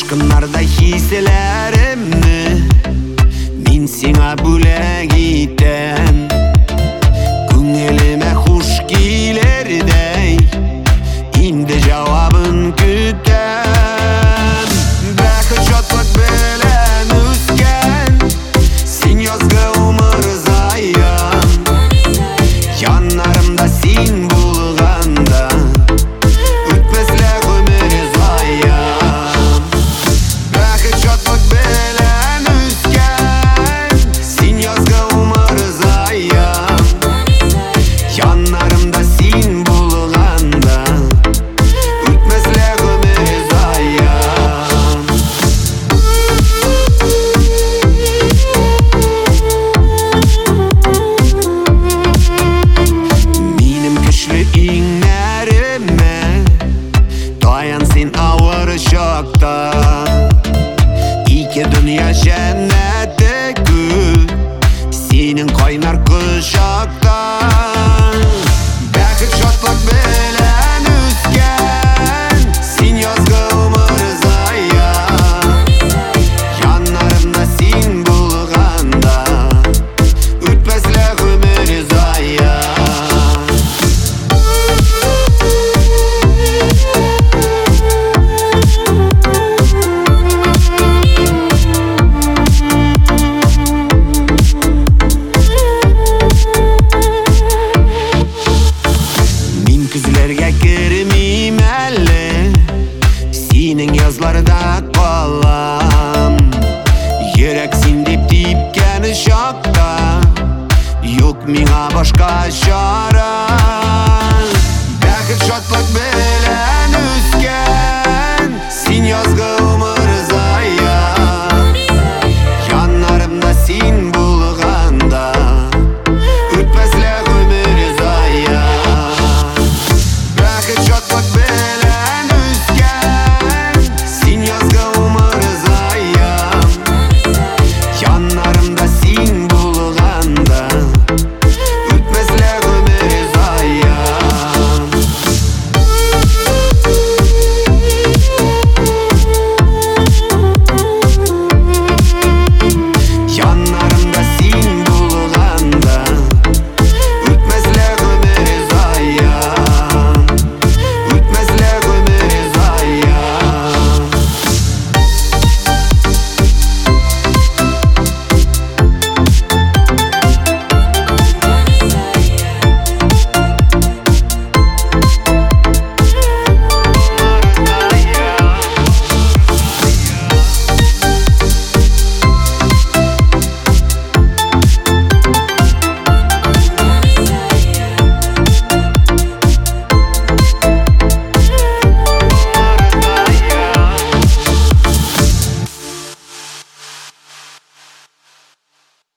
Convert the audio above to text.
Жақындарда хиселерімні мен сеңа бөлек етем. Көңіліме хуш келердей инде жауабын күтем. Бақыт шаттық белән үскен сен язгы умыр заян. Янарымда сен болғанда өтпеслек өмір заян. Бақыт шаттық белән үскен сен язгы умыр заян. Янарымда сен болғанда өтпеслек өмір заян. Менің күшлі иңнәріме таян сен ауыр шақта. Ике дүния жәннәті күт сенің қайнар құшақта. Бақыт шаттық белән үскен сен язгы умыр заян. Янарымда сен болғанда өтпеслек өмір заян. Мен күзлерге кірмейм әлі сенің язларда қалам. Ерек сен деп тепкен шақта yok миңа башқа шара. Бақыт шаттық белән